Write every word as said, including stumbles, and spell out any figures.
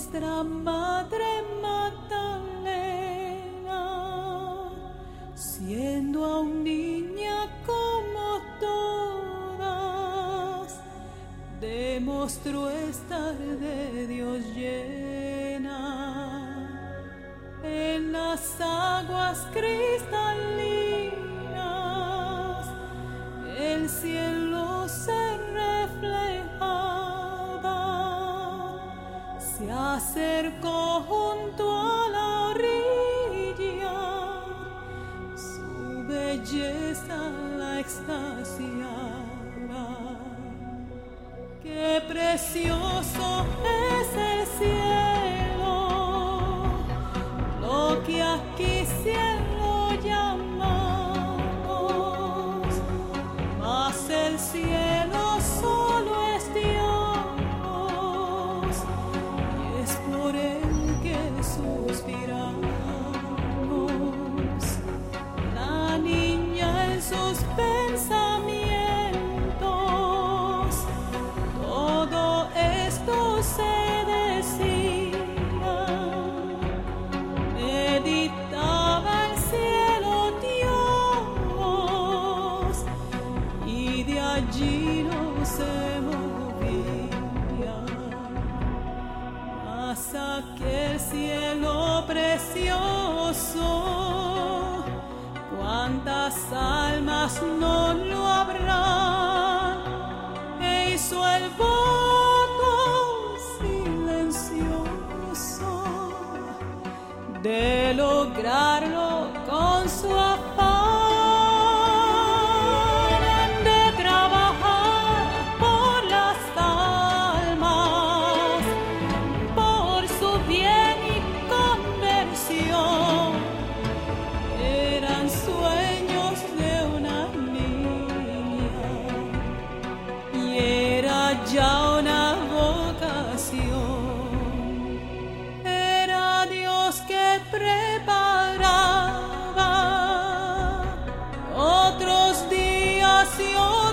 nuestra Madre Magdalena, siendo aún niña como todas, demostró estar de Dios llena. En las aguas cristalinas el cielo se reflejaba, se acercó junto a la orilla, su belleza la extasiaba. Qué precioso es el cielo, lo que aquí cielo llamamos, mas el cielo solo es Dios, y es por él que suspiramos. La niña en sus pensamientos, todo esto se decía, meditaba el cielo Dios, y de allí no se movía. Mas aquel cielo precioso, cuántas almas no lo habrán, e hizo el voto silencioso de lograrlo con su afán de trabajar por las almas, por su bien y conversión. Eran sueños de una niña y era ya una vocación. Era Dios que preparaba otros días y